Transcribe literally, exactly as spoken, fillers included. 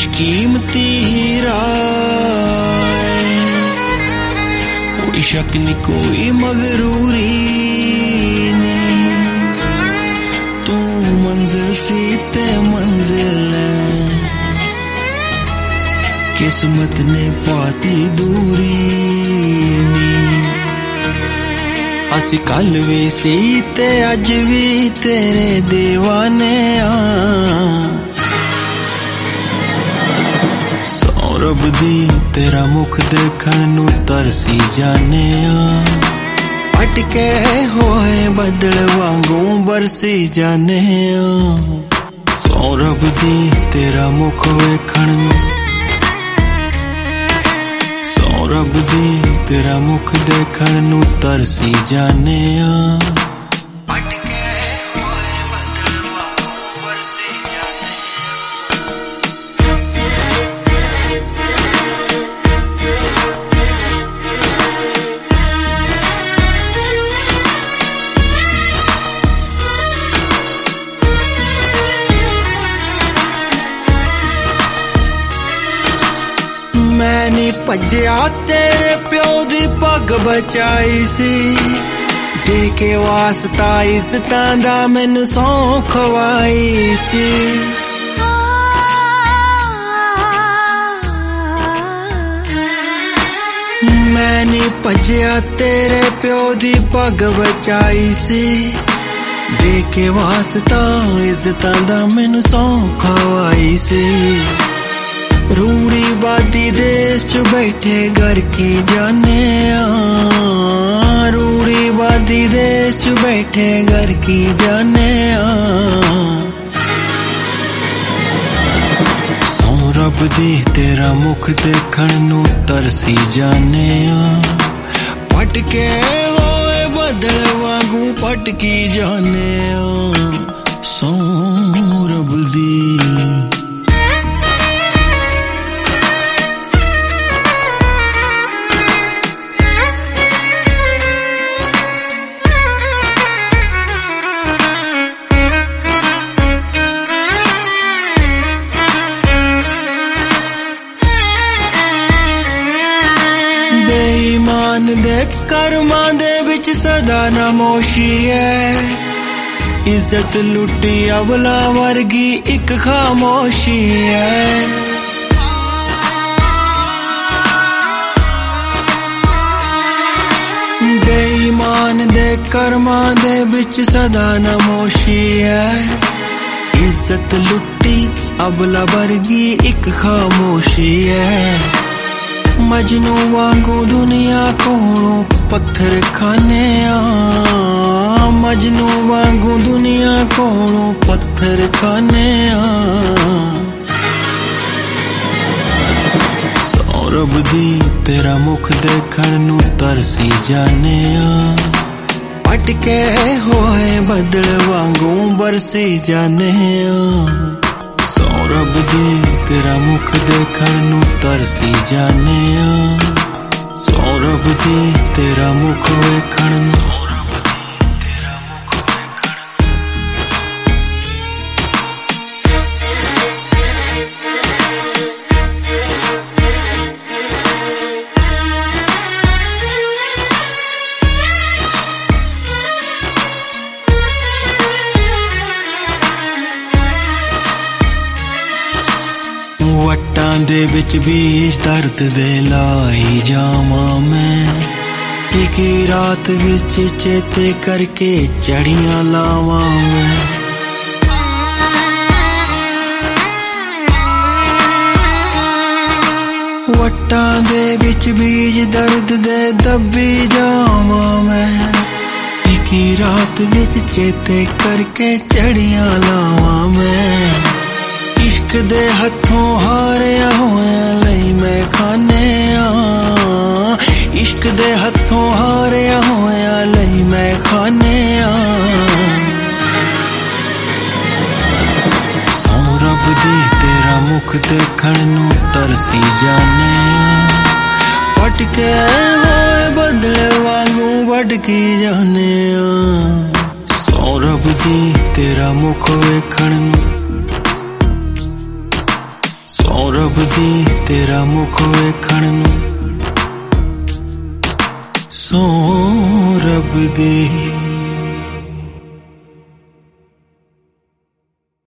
खुशकीमती हीरा, कोई शक नहीं कोई मगरूरी नहीं, तू मंजिल सी ते मंजिल है, किस्मत ने पाती दूरी नी। असी कल भी सी ते अज भी तेरे दीवाने आ, सौरभ दी तेरा मुख देखण नू तरसी जाने आ, अटके होए बदल वांगू बरसी जाने आ, सौरभ दी तेरा मुख वेखण नू, सौरभ दी तेरा मुख देखण नू तरसी जाने आ, अटके होए बदल वांगू बरसी जाने मैं नी भज्या तेरे प्यो दी पग बचाई सी, दे के वास्ता इज्जतां दा मैनू सौं खवाई सी, मैं नी भज्या तेरे प्यो दी पग बचाई सी, दे के वास्ता इज्जतां दा मैनू सौं खवाई सी, रूड़ी बादी देश च बैठे घर की जाने आ, रूड़ी बादी देश च बैठे घर की जाने आ, सौरभ दी तेरा मुख देखण नू तरसी जाने आ, पटके होए बदल वांगू पटकी जाने आ, सौरभ दी बेईमान दे कर्मां दे विच सदा नमोशी है, इज्जत लुटी अवला वर्गी एक खामोशी है, बेईमान दे कर्मां दे विच सदा नमोशी है, इज्जत लुटी अवला वर्गी एक खामोशी है, मजनू वांगू दुनिया कोलों पत्थर खाने आ, मजनू वांगू दुनिया कोलों पत्थर खाने आ, सौरभ दी तेरा मुख देखण नू तरसी जाने आ, अटके होए बदल वांगू बरसी जाने आ, सौरभ दी तेरा मुख देखण नू तरसी जाने आ, सौरभ दी तेरा मुख वेखण नू, सौरभ दी तेरा मुख वेखण वट्टां दे विच बीज दर्द दे लाई जावां मैं, टिकी रात विच चेते करके चढ़ियां लावां मैं, वट्टां दे विच बीज दर्द दे दब्बी जावां मैं, टिकी रात विच चेते करके चढ़ियां लावां मैं, इश्क दे हथों हारिया होया लई मैं खाने आ, इश्क दे हथों हारिया होया लई मैं खाने आ, सौरभ दी तेरा मुख देखण नू तरसी जाने आ, पटके होए बदल वांगू भटकी जाने आ, सौरभ दी तेरा मुख वेखण नू, सौरभ दी तेरा मुख वेखण नूं सौ रब दे।